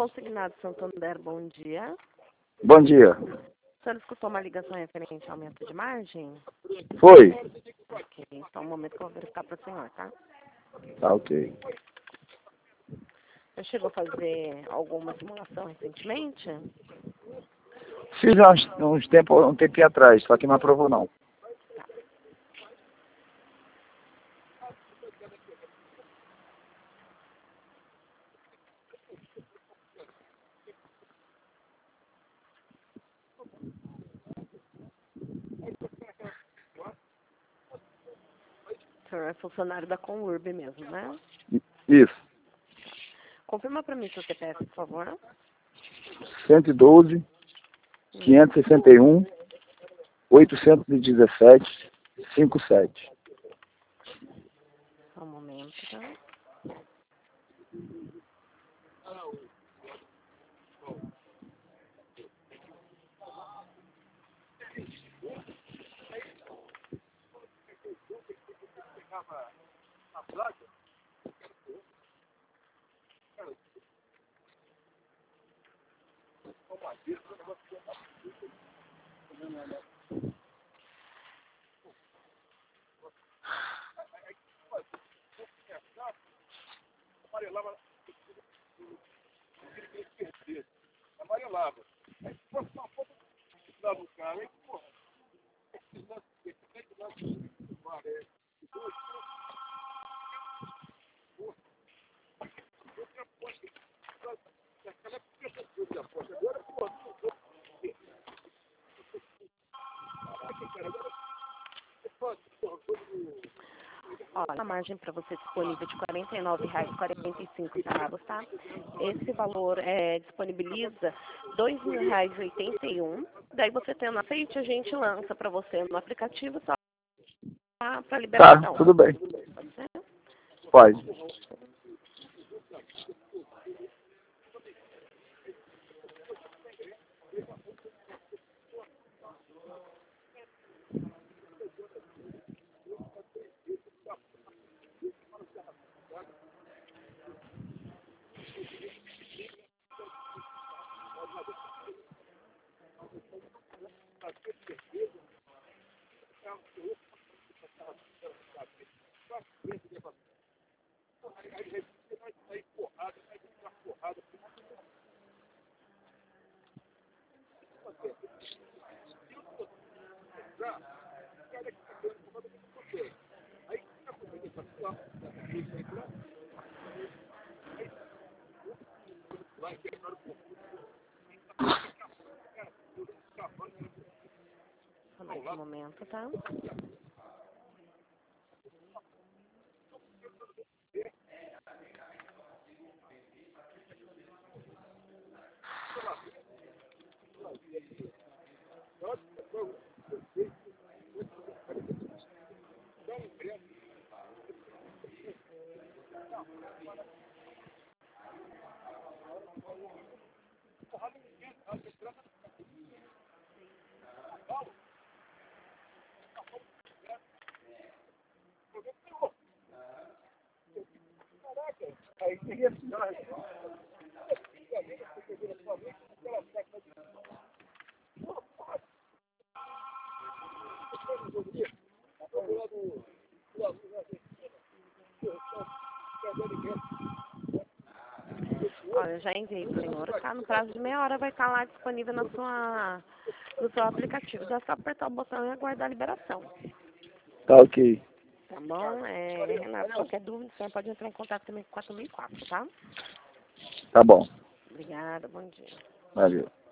Consignado Santander, bom dia. Bom dia. O senhor escutou uma ligação referente ao aumento de margem? Foi? Ok, então um momento que eu vou verificar para o senhor, tá? Tá, ok. Você chegou a fazer alguma simulação recentemente? Fiz um tempinho atrás, só que não aprovou não. O senhor é funcionário da Conurb mesmo, né? Isso. Confirma para mim seu CPF, por favor. 112, 561, 817, 57. Só um momento, tá? Olha, a margem para você disponível de R$ 49,45, tá? Esse valor disponibiliza R$ 2.081. Daí você tendo aceite, a gente lança para você no aplicativo só para Tá, liberação. tudo bem. Pode ser? Pode. Só mais um momento, tá? Olha, eu já enviei para o senhor, tá? No prazo de meia hora vai estar lá disponível no seu aplicativo. É só apertar o botão e aguardar a liberação. Tá, ok. Tá bom? Renato, qualquer dúvida, o senhor pode entrar em contato também com 4004, tá? Tá bom. Obrigada, bom dia. Valeu.